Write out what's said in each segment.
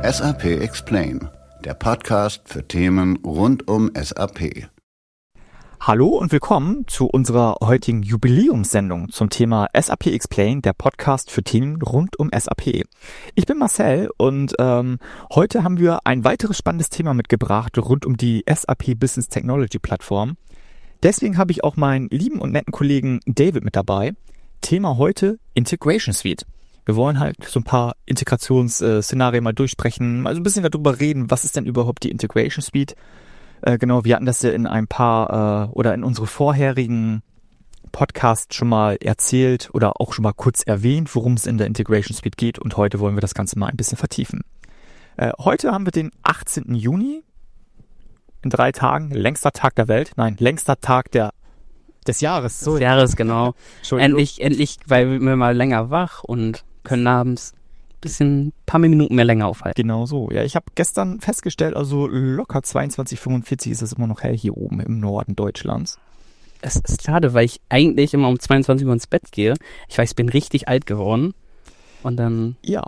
SAP Explain, der Podcast für Themen rund um SAP. Hallo und willkommen zu unserer heutigen Jubiläumssendung zum Thema SAP Explain, der Podcast für Themen rund um SAP. Ich bin Marcel und heute haben wir ein weiteres spannendes Thema mitgebracht rund um die SAP Business Technology Plattform. Deswegen habe ich auch meinen lieben und netten Kollegen David mit dabei. Thema heute Integration Suite. Wir wollen halt so ein paar Integrationsszenarien mal durchsprechen, mal so ein bisschen darüber reden, was ist denn überhaupt die Integration Suite. Genau, wir hatten das ja in ein paar oder in unsere vorherigen Podcasts schon mal erzählt oder auch schon mal kurz erwähnt, worum es in der Integration Suite geht, und heute wollen wir das Ganze mal ein bisschen vertiefen. Heute haben wir den 18. Juni, in 3 Tagen, längster Tag der Welt, längster Tag des Jahres. Des Jahres, genau. Endlich, weil wir mal länger wach und können abends ein paar Minuten mehr länger aufhalten. Genau so. Ja, ich habe gestern festgestellt, also locker 22:45 ist es immer noch hell hier oben im Norden Deutschlands. Es ist schade, weil ich eigentlich immer um 22 Uhr ins Bett gehe. Ich weiß, ich bin richtig alt geworden. Und dann... Ja.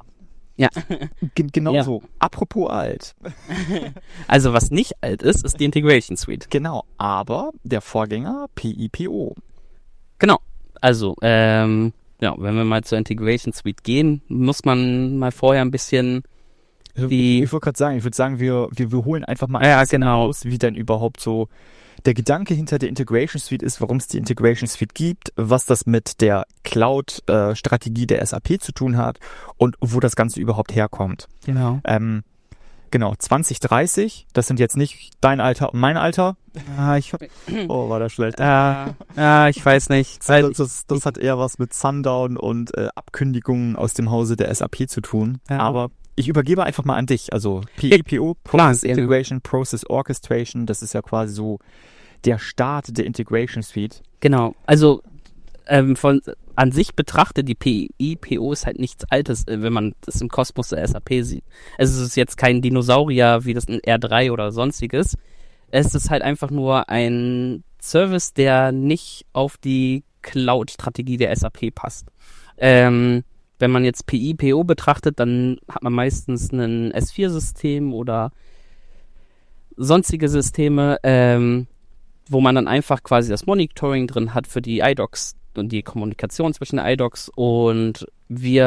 Genau ja. So. Apropos alt. Also was nicht alt ist, ist die Integration Suite. Genau, aber der Vorgänger PIPO. Genau. Also, wenn wir mal zur Integration Suite gehen, muss man mal vorher ein bisschen Ich würde sagen, wir holen einfach mal aus, wie denn überhaupt so der Gedanke hinter der Integration Suite ist, warum es die Integration Suite gibt, was das mit der Cloud-Strategie der SAP zu tun hat und wo das Ganze überhaupt herkommt. Genau. Genau, 2030, das sind jetzt nicht dein Alter und mein Alter. War das schlecht. Ich weiß nicht. Das hat eher was mit Sundown und Abkündigungen aus dem Hause der SAP zu tun. Ja. Aber ich übergebe einfach mal an dich. Also PIPO, Process Integration, Process Orchestration, das ist ja quasi so der Start der Integration Suite. Genau, also an sich betrachtet, die PIPO ist halt nichts Altes, wenn man das im Kosmos der SAP sieht. Es ist jetzt kein Dinosaurier wie das in R3 oder sonstiges. Es ist halt einfach nur ein Service, der nicht auf die Cloud-Strategie der SAP passt. Wenn man jetzt PIPO betrachtet, dann hat man meistens ein S4-System oder sonstige Systeme, wo man dann einfach quasi das Monitoring drin hat für die iDocs und die Kommunikation zwischen den iDocs, und die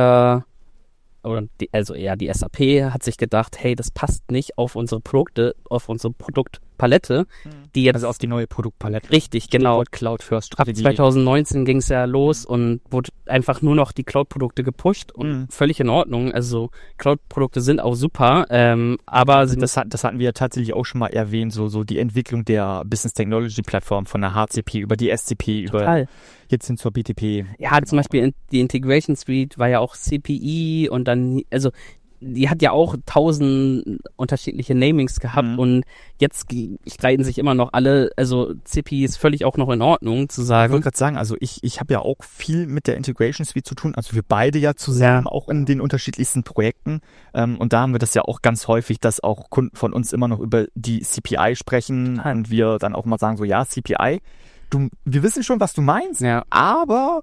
SAP hat sich gedacht, hey, das passt nicht auf unsere Produkte, auf unsere Produktpalette, die jetzt... Also auf die neue Produktpalette. Richtig, genau. Cloud First Strategie. Ab 2019 ging es ja los und wurde einfach nur noch die Cloud-Produkte gepusht und völlig in Ordnung. Also Cloud-Produkte sind auch super, aber... Das hatten wir ja tatsächlich auch schon mal erwähnt, so die Entwicklung der Business Technology Plattform von der HCP über die SCP über jetzt hin zur BTP. Ja, zum Beispiel die Integration Suite war ja auch CPI und dann, also die hat ja auch 1000 unterschiedliche Namings gehabt und jetzt streiten sich immer noch alle, also CPI ist völlig auch noch in Ordnung zu sagen. Ich wollte gerade sagen, also ich habe ja auch viel mit der Integration Suite zu tun, also wir beide ja zusammen, auch in den unterschiedlichsten Projekten, und da haben wir das ja auch ganz häufig, dass auch Kunden von uns immer noch über die CPI sprechen und wir dann auch mal sagen so, ja, CPI, wir wissen schon, was du meinst, aber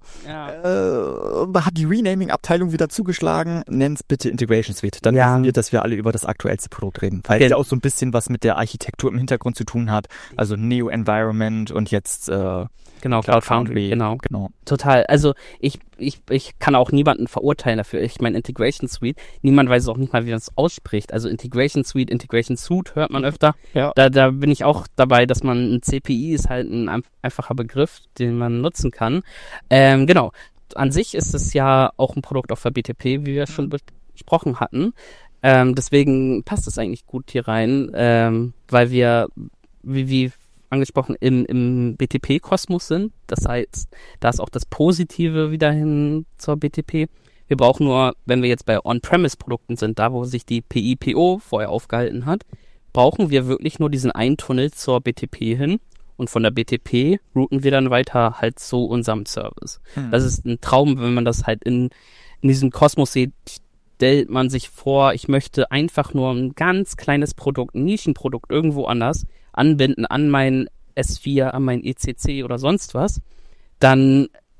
hat die Renaming-Abteilung wieder zugeschlagen, nenn's bitte Integration Suite. Dann wissen wir, dass wir alle über das aktuellste Produkt reden. Weil es ja auch so ein bisschen was mit der Architektur im Hintergrund zu tun hat. Also Neo Environment und jetzt Cloud Foundry. Genau. Total. Also ich kann auch niemanden verurteilen dafür. Ich meine, Integration Suite, niemand weiß auch nicht mal, wie man es ausspricht. Also Integration Suite, Integration Suite hört man öfter. Ja. Da bin ich auch dabei, dass man ein CPI ist halt ein einfacher Begriff, den man nutzen kann. Genau. An sich ist es ja auch ein Produkt auf der BTP, wie wir schon besprochen hatten. Deswegen passt es eigentlich gut hier rein, weil wir, wie angesprochen, im BTP-Kosmos sind. Das heißt, da ist auch das Positive wieder hin zur BTP. Wir brauchen nur, wenn wir jetzt bei On-Premise-Produkten sind, da wo sich die PIPO vorher aufgehalten hat, brauchen wir wirklich nur diesen einen Tunnel zur BTP hin. Und von der BTP routen wir dann weiter halt zu unserem Service. Das ist ein Traum, wenn man das halt in diesem Kosmos sieht, stellt man sich vor, ich möchte einfach nur ein ganz kleines Produkt, ein Nischenprodukt irgendwo anders anbinden an mein S4, an mein ECC oder sonst was. Dann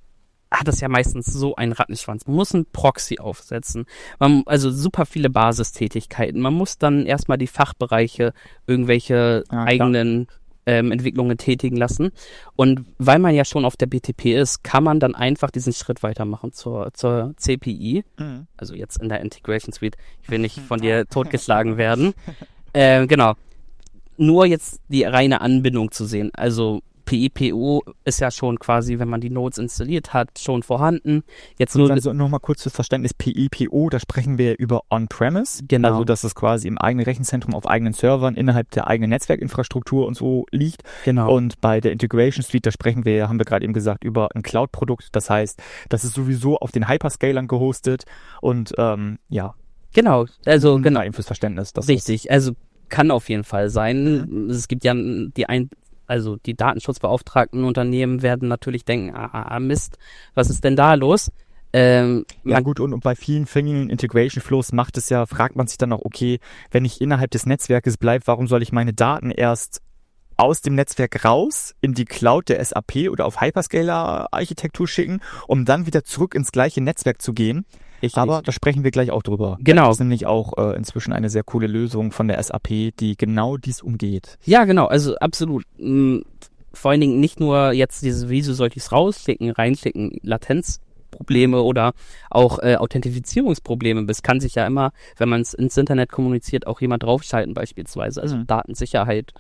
hat es ja meistens so einen Rattenschwanz. Man muss einen Proxy aufsetzen. Also super viele Basistätigkeiten. Man muss dann erstmal die Fachbereiche irgendwelche eigenen Entwicklungen tätigen lassen. Und weil man ja schon auf der BTP ist, kann man dann einfach diesen Schritt weitermachen zur CPI. Also jetzt in der Integration Suite. Ich will nicht von dir totgeschlagen werden. Genau. Nur jetzt die reine Anbindung zu sehen. Also PIPO ist ja schon quasi, wenn man die Nodes installiert hat, schon vorhanden. Jetzt nur also nochmal kurz fürs Verständnis, PIPO, da sprechen wir über On-Premise. Genau. Also dass es quasi im eigenen Rechenzentrum auf eigenen Servern innerhalb der eigenen Netzwerkinfrastruktur und so liegt. Genau. Und bei der Integration Suite, da sprechen wir, haben wir gerade eben gesagt, über ein Cloud-Produkt. Das heißt, das ist sowieso auf den Hyperscalern gehostet und Genau, also genau. Eben fürs Verständnis. Richtig, also kann auf jeden Fall sein. Es gibt ja die Datenschutzbeauftragten Unternehmen werden natürlich denken, Mist, was ist denn da los? Gut, und bei vielen Integration Flows fragt man sich dann auch, okay, wenn ich innerhalb des Netzwerkes bleibe, warum soll ich meine Daten erst aus dem Netzwerk raus in die Cloud der SAP oder auf Hyperscaler-Architektur schicken, um dann wieder zurück ins gleiche Netzwerk zu gehen? Aber da sprechen wir gleich auch drüber. Genau. Das ist nämlich auch inzwischen eine sehr coole Lösung von der SAP, die genau dies umgeht. Ja, genau, also absolut. Vor allen Dingen nicht nur jetzt wieso soll ich es reinschicken, Latenzprobleme oder auch Authentifizierungsprobleme. Es kann sich ja immer, wenn man es ins Internet kommuniziert, auch jemand draufschalten beispielsweise, also Datensicherheit.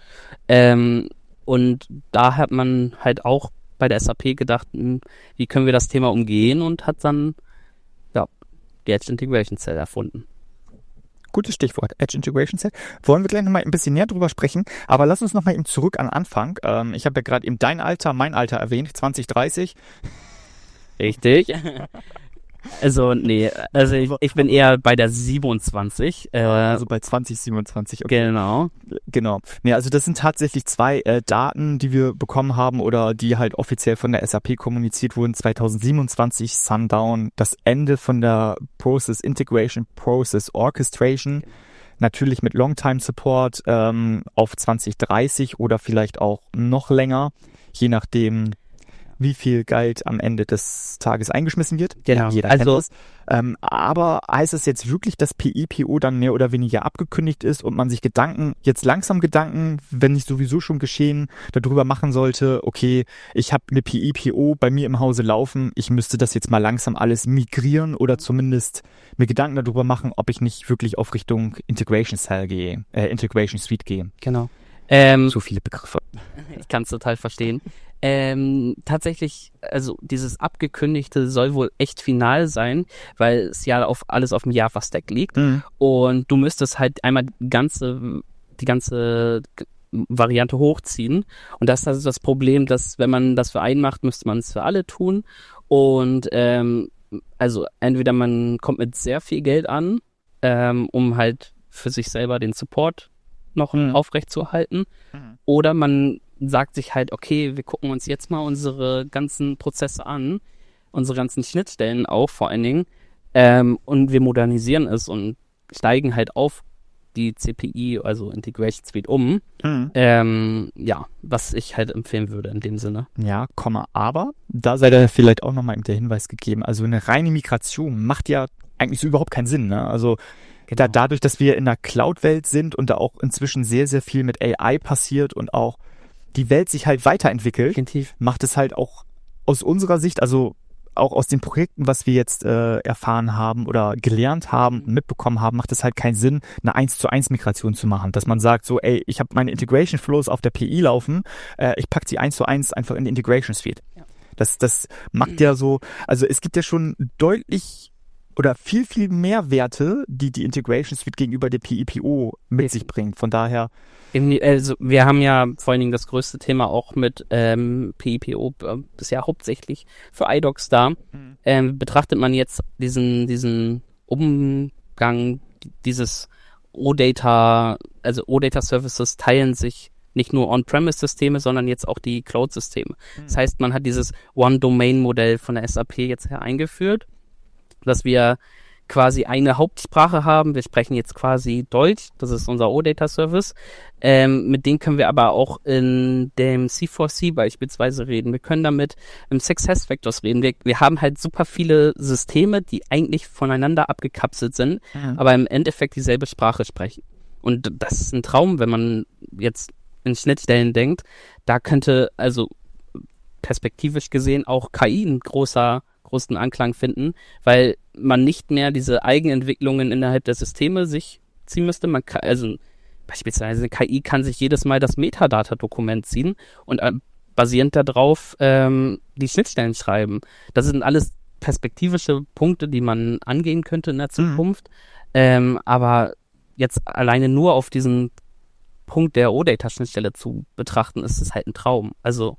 Und da hat man halt auch bei der SAP gedacht, wie können wir das Thema umgehen und hat dann die Edge Integration Cell erfunden. Gutes Stichwort, Edge Integration Cell. Wollen wir gleich nochmal ein bisschen näher drüber sprechen, aber lass uns nochmal eben zurück an Anfang. Ich habe ja gerade eben mein Alter erwähnt, 2030. Richtig. Also ich bin eher bei der 27. Also bei 2027, okay. Genau. Nee, also das sind tatsächlich zwei Daten, die wir bekommen haben oder die halt offiziell von der SAP kommuniziert wurden. 2027 Sundown, das Ende von der Process Integration, Process Orchestration. Natürlich mit Longtime Support auf 2030 oder vielleicht auch noch länger, je nachdem, wie viel Geld am Ende des Tages eingeschmissen wird. Genau. Jeder kennt es. Aber heißt es jetzt wirklich, dass PIPO dann mehr oder weniger abgekündigt ist und man sich langsam Gedanken, wenn nicht sowieso schon geschehen, darüber machen sollte, okay, ich habe eine PIPO bei mir im Hause laufen, ich müsste das jetzt mal langsam alles migrieren oder zumindest mir Gedanken darüber machen, ob ich nicht wirklich auf Richtung Integration Suite gehe. Genau. So viele Begriffe. Ich kann es total verstehen. Tatsächlich, also dieses Abgekündigte soll wohl echt final sein, weil es ja alles auf dem Java-Stack liegt. Und du müsstest halt einmal die ganze Variante hochziehen. Und das ist also das Problem, dass wenn man das für einen macht, müsste man es für alle tun. Und also entweder man kommt mit sehr viel Geld an, um halt für sich selber den Support noch aufrechtzuerhalten, oder man sagt sich halt, okay, wir gucken uns jetzt mal unsere ganzen Prozesse an, unsere ganzen Schnittstellen auch vor allen Dingen, und wir modernisieren es und steigen halt auf die CPI, also Integration Suite was ich halt empfehlen würde in dem Sinne. Ja, aber da sei da vielleicht auch nochmal der Hinweis gegeben, also eine reine Migration macht ja eigentlich so überhaupt keinen Sinn, ne? Also dadurch, dass wir in der Cloud-Welt sind und da auch inzwischen sehr, sehr viel mit AI passiert und auch die Welt sich halt weiterentwickelt, macht es halt auch aus unserer Sicht, also auch aus den Projekten, was wir jetzt erfahren haben oder gelernt haben, mitbekommen haben, macht es halt keinen Sinn, eine 1:1 Migration zu machen. Dass man sagt so, ey, ich habe meine Integration Flows auf der PI laufen, ich packe sie 1:1 einfach in die Integration Suite. Ja. Das macht ja so, also es gibt ja schon deutlich oder viel, viel mehr Werte, die die Integration Suite gegenüber der PIPO mit sich bringt. Von daher... Also wir haben ja vor allen Dingen das größte Thema auch mit PIPO bisher hauptsächlich für iDocs da. Betrachtet man jetzt diesen Umgang, dieses OData, also OData Services teilen sich nicht nur On-Premise-Systeme, sondern jetzt auch die Cloud-Systeme. Das heißt, man hat dieses One-Domain-Modell von der SAP jetzt her eingeführt, dass wir quasi eine Hauptsprache haben. Wir sprechen jetzt quasi Deutsch, das ist unser OData-Service. Mit denen können wir aber auch in dem C4C beispielsweise reden. Wir können damit im SuccessFactors reden. Wir haben halt super viele Systeme, die eigentlich voneinander abgekapselt sind, aber im Endeffekt dieselbe Sprache sprechen. Und das ist ein Traum, wenn man jetzt in Schnittstellen denkt. Da könnte also perspektivisch gesehen auch KI einen großen Anklang finden, weil man nicht mehr diese Eigenentwicklungen innerhalb der Systeme sich ziehen müsste. Man kann, also beispielsweise eine KI kann sich jedes Mal das Metadata-Dokument ziehen und basierend darauf die Schnittstellen schreiben. Das sind alles perspektivische Punkte, die man angehen könnte in der Zukunft. Aber jetzt alleine nur auf diesen Punkt der OData-Schnittstelle zu betrachten, ist es halt ein Traum. Also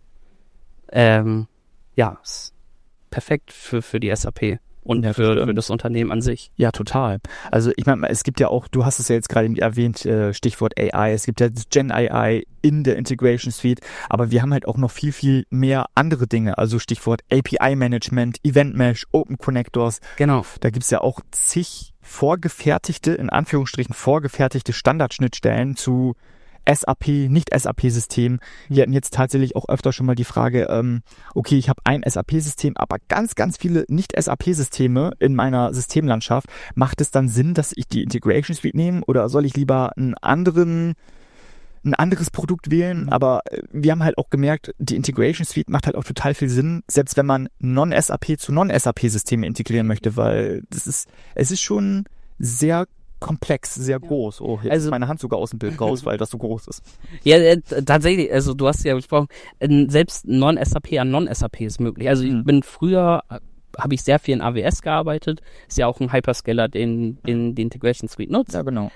ist perfekt für die SAP und für das Unternehmen an sich. Ja, total. Also ich meine, es gibt ja auch, du hast es ja jetzt gerade erwähnt, Stichwort AI, es gibt ja das Gen AI in der Integration Suite, aber wir haben halt auch noch viel, viel mehr andere Dinge, also Stichwort API-Management, Event-Mesh, Open Connectors. Genau. Da gibt's ja auch zig in Anführungsstrichen vorgefertigte Standardschnittstellen zu SAP, Nicht-SAP-System. Wir hatten jetzt tatsächlich auch öfter schon mal die Frage, okay, ich habe ein SAP-System, aber ganz, ganz viele Nicht-SAP-Systeme in meiner Systemlandschaft. Macht es dann Sinn, dass ich die Integration Suite nehme oder soll ich lieber ein anderes Produkt wählen? Aber wir haben halt auch gemerkt, die Integration Suite macht halt auch total viel Sinn, selbst wenn man Non-SAP zu Non-SAP-Systeme integrieren möchte, weil es ist schon sehr komplex, sehr groß. Oh, jetzt ist meine Hand sogar aus dem Bild raus, weil das so groß ist. Ja, tatsächlich, also du hast ja besprochen, selbst Non-SAP an Non-SAP ist möglich. Also ich bin früher, habe ich sehr viel in AWS gearbeitet, ist ja auch ein Hyperscaler, den die Integration Suite nutzt. Ja, genau.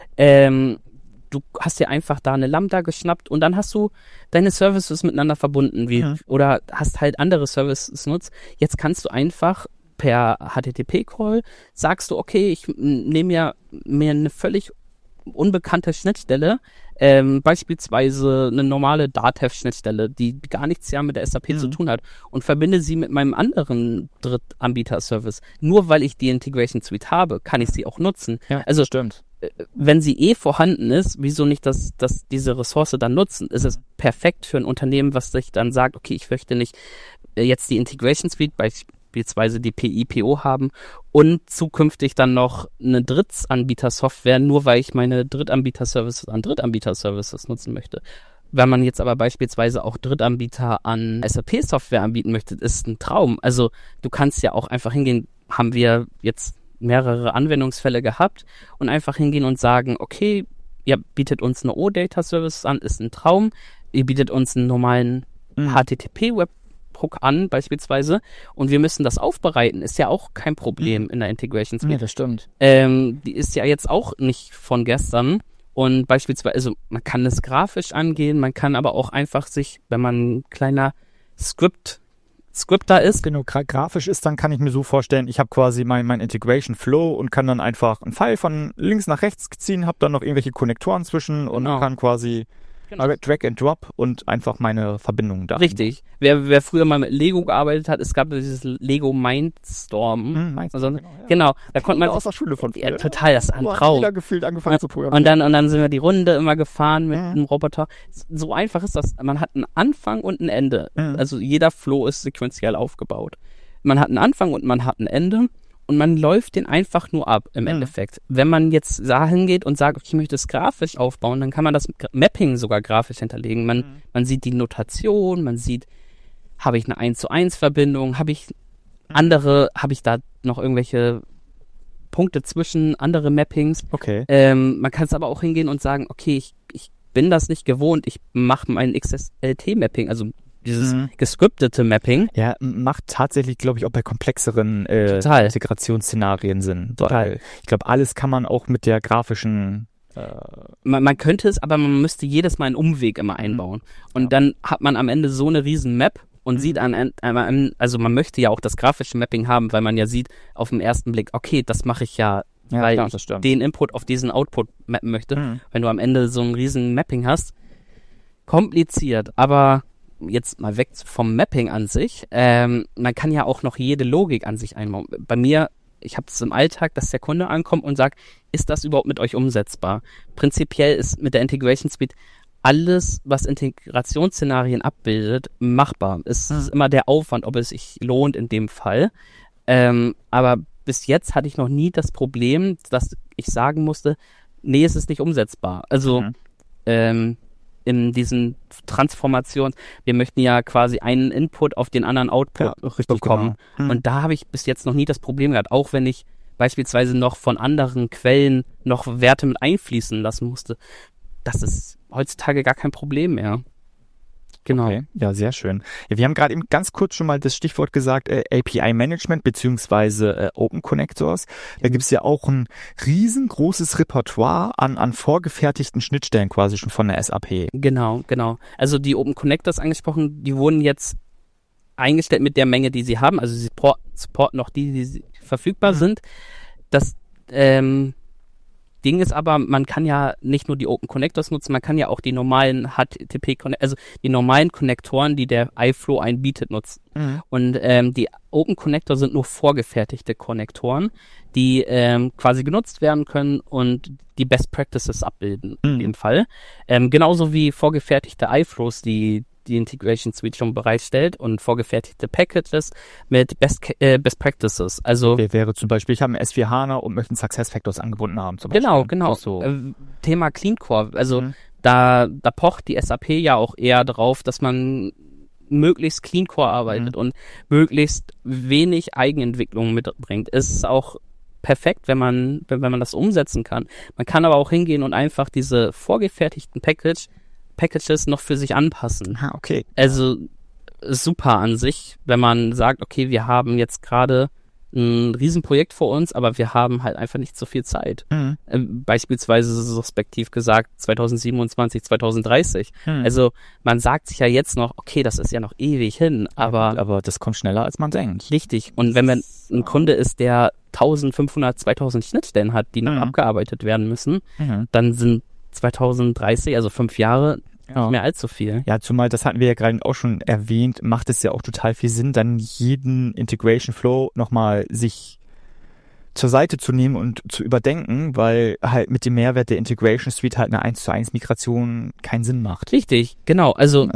Du hast dir einfach da eine Lambda geschnappt und dann hast du deine Services miteinander verbunden, oder hast halt andere Services nutzt. Jetzt kannst du einfach per HTTP-Call sagst du, okay, ich nehme mir eine völlig unbekannte Schnittstelle, beispielsweise eine normale Datev-Schnittstelle, die gar nichts mit der SAP zu tun hat und verbinde sie mit meinem anderen Drittanbieter-Service. Nur weil ich die Integration Suite habe, kann ich sie auch nutzen. Ja, also stimmt. Wenn sie vorhanden ist, wieso nicht diese Ressource dann nutzen? Ist es perfekt für ein Unternehmen, was sich dann sagt, okay, ich möchte nicht jetzt die Integration Suite beispielsweise die PIPO haben und zukünftig dann noch eine Drittanbieter-Software, nur weil ich meine Drittanbieter-Services an Drittanbieter-Services nutzen möchte. Wenn man jetzt aber beispielsweise auch Drittanbieter an SAP-Software anbieten möchte, ist ein Traum. Also du kannst ja auch einfach hingehen, haben wir jetzt mehrere Anwendungsfälle gehabt und einfach hingehen und sagen, okay, ihr bietet uns eine OData-Service an, ist ein Traum, ihr bietet uns einen normalen HTTP-Webhook an beispielsweise und wir müssen das aufbereiten, ist ja auch kein Problem in der Integration Suite. Ja, das stimmt. Die ist ja jetzt auch nicht von gestern und beispielsweise, also man kann es grafisch angehen, man kann aber auch einfach sich, wenn man ein kleiner Scripter ist. Genau, grafisch ist, dann kann ich mir so vorstellen, ich habe quasi mein Integration Flow und kann dann einfach einen Pfeil von links nach rechts ziehen, habe dann noch irgendwelche Konnektoren zwischen und kann quasi Drag and Drop und einfach meine Verbindungen da. Richtig. Wer früher mal mit Lego gearbeitet hat, es gab dieses Lego Mindstorm. Genau, da konnte man aus der Schule von früher. Ja, total, das ist ein Traum. Jeder gefühlt angefangen zu programmieren. Und dann sind wir die Runde immer gefahren mit einem Roboter. So einfach ist das. Man hat einen Anfang und ein Ende. Also jeder Flow ist sequenziell aufgebaut. Man hat einen Anfang und man hat ein Ende. Und man läuft den einfach nur ab, im Endeffekt. Wenn man jetzt da hingeht und sagt, okay, ich möchte es grafisch aufbauen, dann kann man das Mapping sogar grafisch hinterlegen. Man sieht die Notation, man sieht, habe ich eine 1:1 Verbindung, habe ich da noch irgendwelche Punkte zwischen, andere Mappings. Okay. Man kann es aber auch hingehen und sagen, okay, ich bin das nicht gewohnt, ich mache mein XSLT-Mapping, also dieses gescriptete Mapping. Ja, macht tatsächlich, glaube ich, auch bei komplexeren Integrationsszenarien Sinn. Total. Ich glaube, alles kann man auch mit der grafischen... Man könnte es, aber man müsste jedes Mal einen Umweg immer einbauen. Und dann hat man am Ende so eine riesen Map und sieht also man möchte ja auch das grafische Mapping haben, weil man ja sieht auf den ersten Blick, okay, das mache ich weil klar, ich den Input auf diesen Output mappen möchte. Wenn du am Ende so ein riesen Mapping hast, kompliziert, aber jetzt mal weg vom Mapping an sich, man kann ja auch noch jede Logik an sich einbauen. Bei mir, ich habe es im Alltag, dass der Kunde ankommt und sagt, ist das überhaupt mit euch umsetzbar? Prinzipiell ist mit der Integration Suite alles, was Integrationsszenarien abbildet, machbar. Es ist immer der Aufwand, ob es sich lohnt in dem Fall. Aber bis jetzt hatte ich noch nie das Problem, dass ich sagen musste, nee, es ist nicht umsetzbar. Also in diesen Transformationen, wir möchten ja quasi einen Input auf den anderen Output bekommen. Genau. Und da habe ich bis jetzt noch nie das Problem gehabt, auch wenn ich beispielsweise noch von anderen Quellen noch Werte mit einfließen lassen musste. Das ist heutzutage gar kein Problem mehr. Genau. Okay. Ja, sehr schön. Ja, wir haben gerade eben ganz kurz schon mal das Stichwort gesagt, API-Management beziehungsweise Open Connectors. Da gibt's ja auch ein riesengroßes Repertoire an vorgefertigten Schnittstellen quasi schon von der SAP. Genau. Also die Open Connectors angesprochen, die wurden jetzt eingestellt mit der Menge, die sie haben. Also sie supporten noch die verfügbar sind. Das Ding ist aber, man kann ja nicht nur die Open Connectors nutzen, man kann ja auch die normalen also die normalen Konnektoren, die der iFlow einbietet, nutzen. Und die Open Connector sind nur vorgefertigte Konnektoren, die quasi genutzt werden können und die Best Practices abbilden in dem Fall. Genauso wie vorgefertigte iFlows, die Integration Suite schon bereitstellt und vorgefertigte Packages mit Best Practices. Also wäre zum Beispiel, ich habe einen S4HANA und möchte einen SuccessFactors angebunden haben. Zum Beispiel. Genau. So. Thema Clean Core. Also da pocht die SAP ja auch eher drauf, dass man möglichst Clean Core arbeitet und möglichst wenig Eigenentwicklung mitbringt. Es ist auch perfekt, wenn man das umsetzen kann. Man kann aber auch hingehen und einfach diese vorgefertigten Packages noch für sich anpassen. Okay. Also super an sich, wenn man sagt, okay, wir haben jetzt gerade ein Riesenprojekt vor uns, aber wir haben halt einfach nicht so viel Zeit. Beispielsweise suspektiv gesagt 2027, 2030. Also man sagt sich ja jetzt noch, okay, das ist ja noch ewig hin, aber das kommt schneller, als man denkt. Richtig. Und wenn man ein Kunde ist, der 1500, 2000 Schnittstellen hat, die noch abgearbeitet werden müssen, dann sind 2030, also 5 Jahre, nicht mehr allzu viel. Ja, zumal, das hatten wir ja gerade auch schon erwähnt, macht es ja auch total viel Sinn, dann jeden Integration Flow nochmal sich zur Seite zu nehmen und zu überdenken, weil halt mit dem Mehrwert der Integration Suite halt eine 1:1 Migration keinen Sinn macht. Richtig, genau. Also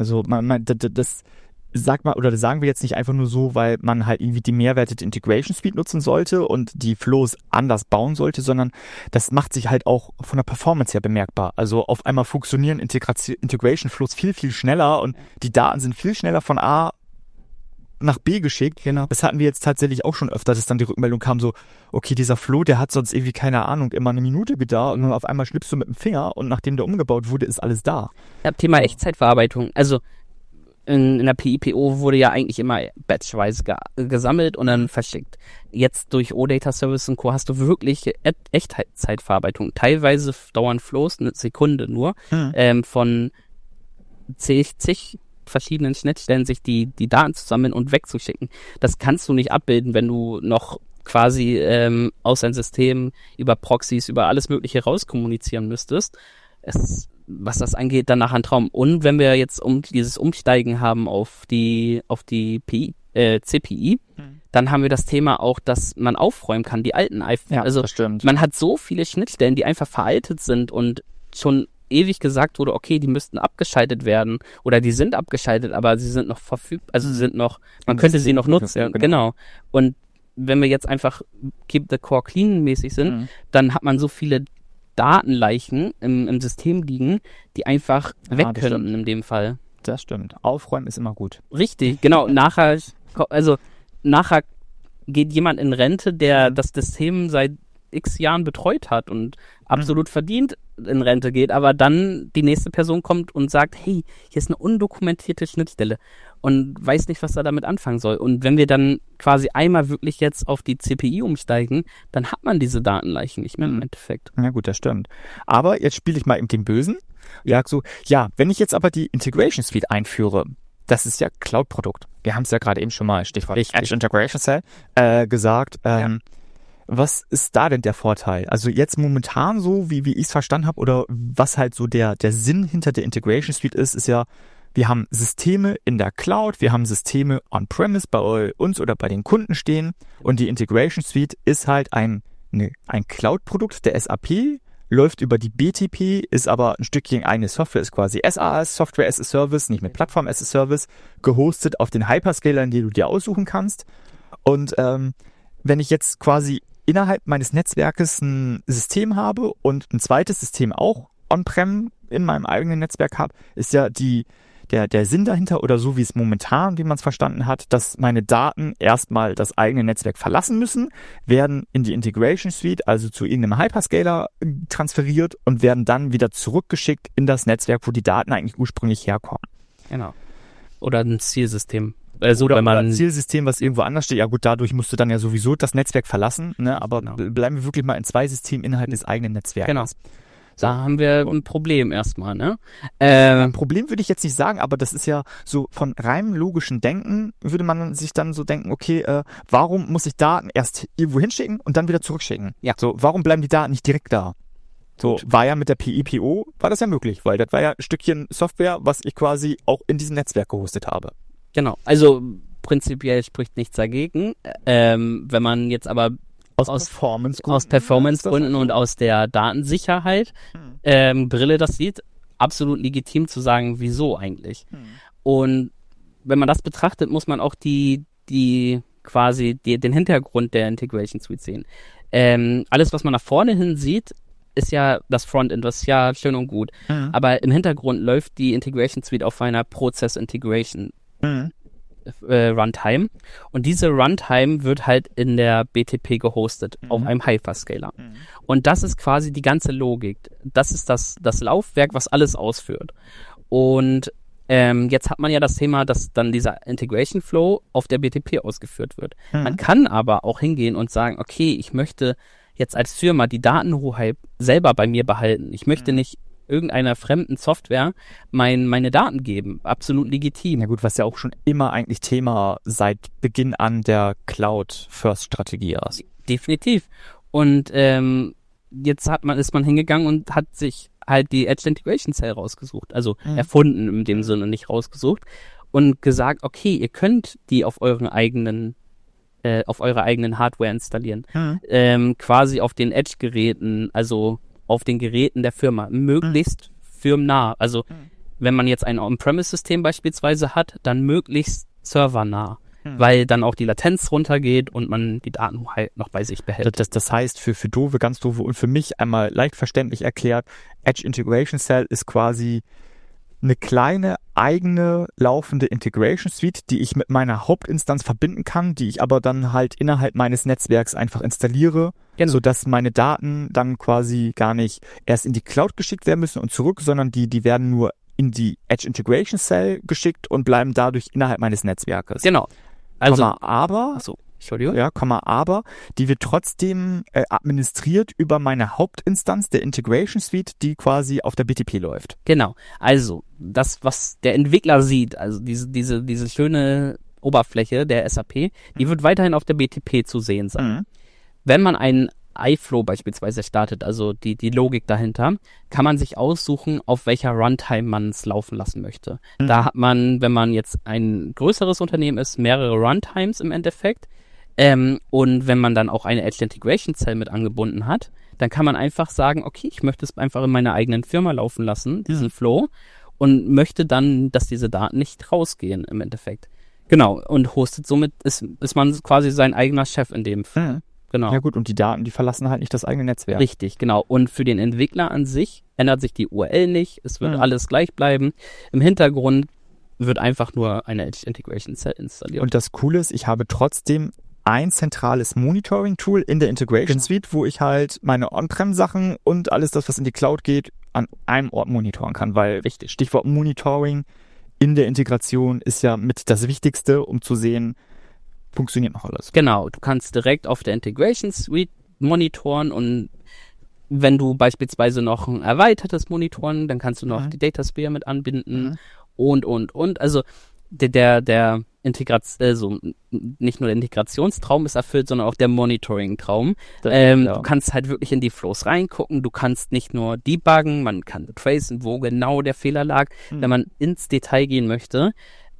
das sagen wir jetzt nicht einfach nur so, weil man halt irgendwie die Mehrwerte der Integration Suite nutzen sollte und die Flows anders bauen sollte, sondern das macht sich halt auch von der Performance her bemerkbar. Also auf einmal funktionieren Integration Flows viel, viel schneller und die Daten sind viel schneller von A nach B geschickt. Genau. Das hatten wir jetzt tatsächlich auch schon öfter, dass dann die Rückmeldung kam so, okay, dieser Flow, der hat sonst irgendwie, keine Ahnung, immer eine Minute gedauert und dann auf einmal schnippst du mit dem Finger und nachdem der umgebaut wurde, ist alles da. Ja, Thema Echtzeitverarbeitung. Also in der PIPO wurde ja eigentlich immer batchweise gesammelt und dann verschickt. Jetzt durch OData Service und Co. hast du wirklich Echtzeitverarbeitung. Teilweise dauern Flows eine Sekunde nur von zig verschiedenen Schnittstellen sich die Daten zu sammeln und wegzuschicken. Das kannst du nicht abbilden, wenn du noch quasi aus deinem System über Proxys, über alles Mögliche rauskommunizieren müsstest. Was das angeht, dann nachher ein Traum. Und wenn wir jetzt dieses Umsteigen haben auf die CPI, dann haben wir das Thema auch, dass man aufräumen kann, die alten iPhones. Ja, also das stimmt. Man hat so viele Schnittstellen, die einfach veraltet sind und schon ewig gesagt wurde, okay, die müssten abgeschaltet werden oder die sind abgeschaltet, aber sie sind noch verfügbar, also sie sind noch, man könnte sie noch nutzen. Ja, genau. Und wenn wir jetzt einfach Keep the Core Clean mäßig sind, dann hat man so viele Datenleichen im System liegen, die einfach weg können in dem Fall. Das stimmt. Aufräumen ist immer gut. Richtig, genau. Nachher geht jemand in Rente, der das System seit x Jahren betreut hat und absolut verdient in Rente geht, aber dann die nächste Person kommt und sagt, hey, hier ist eine undokumentierte Schnittstelle und weiß nicht, was er damit anfangen soll. Und wenn wir dann quasi einmal wirklich jetzt auf die CPI umsteigen, dann hat man diese Datenleichen nicht mehr im Endeffekt. Ja gut, das stimmt. Aber jetzt spiele ich mal eben den Bösen. Wenn ich jetzt aber die Integration Suite einführe, das ist ja Cloud-Produkt. Wir haben es ja gerade eben schon mal, Stichwort Edge Integration Cell, gesagt. Was ist da denn der Vorteil? Also jetzt momentan so, wie ich es verstanden habe, oder was halt so der Sinn hinter der Integration Suite ist ja wir haben Systeme in der Cloud, wir haben Systeme on-premise bei uns oder bei den Kunden stehen und die Integration Suite ist halt ein Cloud-Produkt der SAP, läuft über die BTP, ist aber ein Stückchen eigene Software, ist quasi SaaS, Software as a Service, nicht mit Plattform as a Service, gehostet auf den Hyperscalern, die du dir aussuchen kannst. Und wenn ich jetzt quasi innerhalb meines Netzwerkes ein System habe und ein zweites System auch on-prem in meinem eigenen Netzwerk habe, ist ja der Sinn dahinter oder so wie es momentan, wie man es verstanden hat, dass meine Daten erstmal das eigene Netzwerk verlassen müssen, werden in die Integration Suite, also zu irgendeinem Hyperscaler transferiert und werden dann wieder zurückgeschickt in das Netzwerk, wo die Daten eigentlich ursprünglich herkommen. Genau. Oder ein Zielsystem. Oder ein Zielsystem, was irgendwo anders steht. Ja gut, dadurch musst du dann ja sowieso das Netzwerk verlassen, ne? Aber bleiben wir wirklich mal in 2 Systemen innerhalb des eigenen Netzwerkes. Genau. Da haben wir ein Problem erstmal, ne? Ein Problem würde ich jetzt nicht sagen, aber das ist ja so von reinem logischen Denken, würde man sich dann so denken, okay, warum muss ich Daten erst irgendwo hinschicken und dann wieder zurückschicken? Ja. So, warum bleiben die Daten nicht direkt da? So, war ja mit der PIPO, war das ja möglich, weil das war ja ein Stückchen Software, was ich quasi auch in diesem Netzwerk gehostet habe. Genau, also prinzipiell spricht nichts dagegen. Wenn man jetzt aber aus Performance-Gründen und aus der Datensicherheit Brille das sieht, absolut legitim zu sagen, wieso eigentlich. Und wenn man das betrachtet, muss man auch den Hintergrund der Integration Suite sehen. Alles, was man nach vorne hin sieht, ist ja das Frontend, was ja schön und gut. Aber im Hintergrund läuft die Integration Suite auf einer Process Integration Runtime. Und diese Runtime wird halt in der BTP gehostet, auf einem Hyperscaler. Und das ist quasi die ganze Logik. Das ist das Laufwerk, was alles ausführt. Und jetzt hat man ja das Thema, dass dann dieser Integration Flow auf der BTP ausgeführt wird. Man kann aber auch hingehen und sagen, okay, ich möchte jetzt als Firma die Datenhoheit selber bei mir behalten. Ich möchte nicht irgendeiner fremden Software meine Daten geben. Absolut legitim. Ja gut, was ja auch schon immer eigentlich Thema seit Beginn an der Cloud-First-Strategie ist. Definitiv. Und jetzt ist man hingegangen und hat sich halt die Edge Integration Cell rausgesucht. Also erfunden in dem Sinne, nicht rausgesucht. Und gesagt, okay, ihr könnt die auf eurer eigenen Hardware installieren. Quasi auf den Edge-Geräten, also auf den Geräten der Firma, möglichst firmennah. Also wenn man jetzt ein On-Premise-System beispielsweise hat, dann möglichst servernah, weil dann auch die Latenz runtergeht und man die Daten halt noch bei sich behält. Das heißt, für doofe, ganz doofe und für mich einmal leicht verständlich erklärt, Edge Integration Cell ist quasi eine kleine eigene laufende Integration Suite, die ich mit meiner Hauptinstanz verbinden kann, die ich aber dann halt innerhalb meines Netzwerks einfach installiere, sodass meine Daten dann quasi gar nicht erst in die Cloud geschickt werden müssen und zurück, sondern die werden nur in die Edge Integration Cell geschickt und bleiben dadurch innerhalb meines Netzwerkes. Genau. Also, aber die wird trotzdem administriert über meine Hauptinstanz der Integration Suite, die quasi auf der BTP läuft. Genau. Also, das, was der Entwickler sieht, also diese schöne Oberfläche der SAP, die wird weiterhin auf der BTP zu sehen sein. Wenn man einen iFlow beispielsweise startet, also die Logik dahinter, kann man sich aussuchen, auf welcher Runtime man es laufen lassen möchte. Da hat man, wenn man jetzt ein größeres Unternehmen ist, mehrere Runtimes im Endeffekt. Und wenn man dann auch eine Edge Integration Cell mit angebunden hat, dann kann man einfach sagen, okay, ich möchte es einfach in meiner eigenen Firma laufen lassen, diesen Flow, und möchte dann, dass diese Daten nicht rausgehen im Endeffekt. Genau, und hostet somit, ist man quasi sein eigener Chef in dem Fall. Genau. Ja gut, und die Daten, die verlassen halt nicht das eigene Netzwerk. Richtig, genau. Und für den Entwickler an sich ändert sich die URL nicht, es wird alles gleich bleiben. Im Hintergrund wird einfach nur eine Edge Integration Cell installiert. Und das Coole ist, ich habe trotzdem ein zentrales Monitoring-Tool in der Integration Suite, wo ich halt meine On-Prem-Sachen und alles das, was in die Cloud geht, an einem Ort monitoren kann, weil Stichwort Monitoring in der Integration ist ja mit das Wichtigste, um zu sehen, funktioniert noch alles. Genau, du kannst direkt auf der Integration Suite monitoren und wenn du beispielsweise noch ein erweitertes Monitoren, dann kannst du noch die Datasphere mit anbinden und. Also der Integration, nicht nur der Integrationstraum ist erfüllt, sondern auch der Monitoring-Traum. Du kannst halt wirklich in die Flows reingucken, du kannst nicht nur debuggen, man kann tracen, wo genau der Fehler lag, wenn man ins Detail gehen möchte.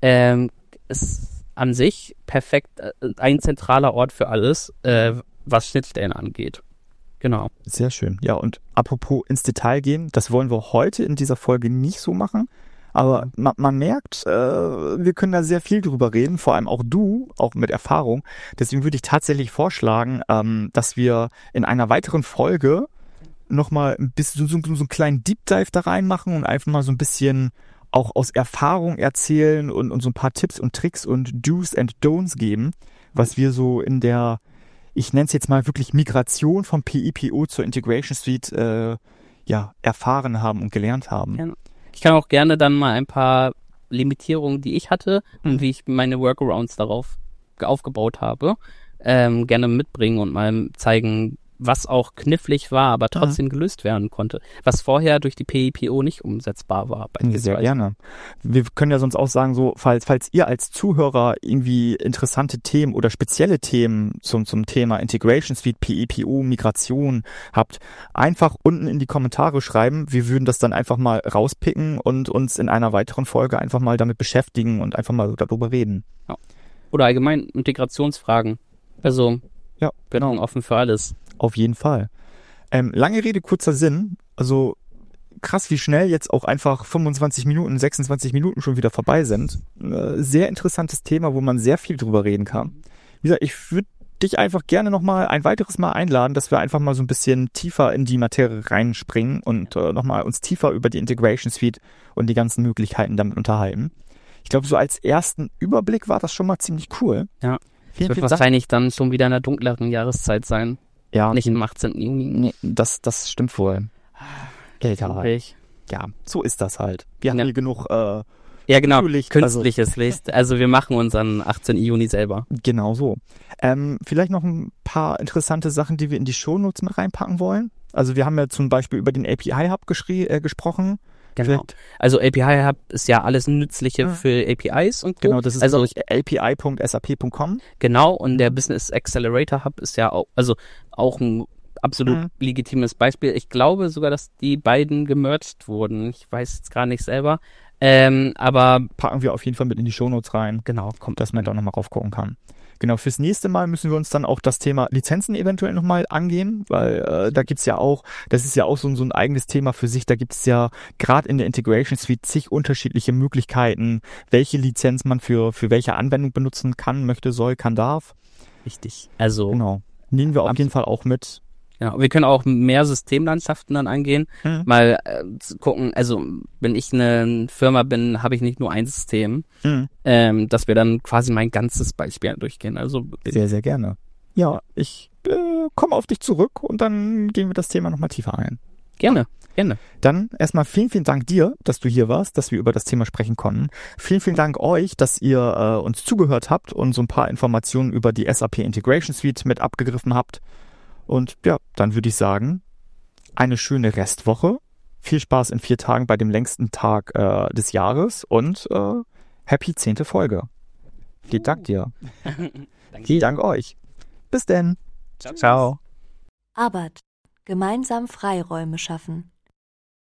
Ist an sich perfekt ein zentraler Ort für alles, was Schnittstellen angeht. Genau. Sehr schön. Ja, und apropos ins Detail gehen, das wollen wir heute in dieser Folge nicht so machen. Aber man merkt, wir können da sehr viel drüber reden, vor allem auch du, auch mit Erfahrung. Deswegen würde ich tatsächlich vorschlagen, dass wir in einer weiteren Folge nochmal ein bisschen so einen kleinen Deep Dive da reinmachen und einfach mal so ein bisschen auch aus Erfahrung erzählen und so ein paar Tipps und Tricks und Do's and Don'ts geben, was wir so in der, ich nenne es jetzt mal wirklich Migration vom PEPO zur Integration Suite erfahren haben und gelernt haben. Ja. Ich kann auch gerne dann mal ein paar Limitierungen, die ich hatte und wie ich meine Workarounds darauf aufgebaut habe, gerne mitbringen und mal zeigen, was auch knifflig war, aber trotzdem gelöst werden konnte, was vorher durch die PEPO nicht umsetzbar war. Sehr gerne. Wir können ja sonst auch sagen, so, falls ihr als Zuhörer irgendwie interessante Themen oder spezielle Themen zum Thema Integration Suite, PEPO, Migration habt, einfach unten in die Kommentare schreiben. Wir würden das dann einfach mal rauspicken und uns in einer weiteren Folge einfach mal damit beschäftigen und einfach mal darüber reden. Ja. Oder allgemein Integrationsfragen. Also, ja, genau, offen für alles. Auf jeden Fall. Lange Rede, kurzer Sinn. Also krass, wie schnell jetzt auch einfach 26 Minuten, 26 Minuten schon wieder vorbei sind. Sehr interessantes Thema, wo man sehr viel drüber reden kann. Wie gesagt, ich würde dich einfach gerne nochmal ein weiteres Mal einladen, dass wir einfach mal so ein bisschen tiefer in die Materie reinspringen und nochmal uns tiefer über die Integration Suite und die ganzen Möglichkeiten damit unterhalten. Ich glaube, so als ersten Überblick war das schon mal ziemlich cool. Ja, es wird wahrscheinlich dann schon wieder in der dunkleren Jahreszeit sein. Ja. Nicht am 18. Juni. Nee, das stimmt wohl. Kälter. Ja, so ist das halt. Wir haben hier genug genau, künstliches Licht. Also wir machen unseren 18. Juni selber. Genau so. Vielleicht noch ein paar interessante Sachen, die wir in die Shownotes mit reinpacken wollen. Also wir haben ja zum Beispiel über den API-Hub gesprochen. Genau. Also API-Hub ist ja alles Nützliche für APIs und genau, das ist also api.sap.com. Genau, und der Business Accelerator Hub ist ja auch ein absolut legitimes Beispiel. Ich glaube sogar, dass die beiden gemerged wurden. Ich weiß jetzt gar nicht selber. Aber packen wir auf jeden Fall mit in die Shownotes rein. Genau, dass man da nochmal rauf gucken kann. Genau, fürs nächste Mal müssen wir uns dann auch das Thema Lizenzen eventuell nochmal angehen, weil da gibt's ja auch, das ist ja auch so ein eigenes Thema für sich, da gibt's ja gerade in der Integration Suite zig unterschiedliche Möglichkeiten, welche Lizenz man für welche Anwendung benutzen kann, möchte, soll, kann, darf. Richtig. Also genau, nehmen wir auf jeden Fall auch mit. Ja, wir können auch mehr Systemlandschaften dann angehen, mal gucken, also wenn ich eine Firma bin, habe ich nicht nur ein System, dass wir dann quasi mein ganzes Beispiel durchgehen. Also sehr, sehr gerne. Ja, ich komme auf dich zurück und dann gehen wir das Thema nochmal tiefer ein. Gerne. Dann erstmal vielen, vielen Dank dir, dass du hier warst, dass wir über das Thema sprechen konnten. Vielen, vielen Dank euch, dass ihr uns zugehört habt und so ein paar Informationen über die SAP Integration Suite mit abgegriffen habt. Und ja, dann würde ich sagen, eine schöne Restwoche. Viel Spaß in 4 Tagen bei dem längsten Tag des Jahres und happy 10. Folge. Vielen Dank dir. Vielen Dank euch. Bis denn. Ciao. ABAT. Gemeinsam Freiräume schaffen.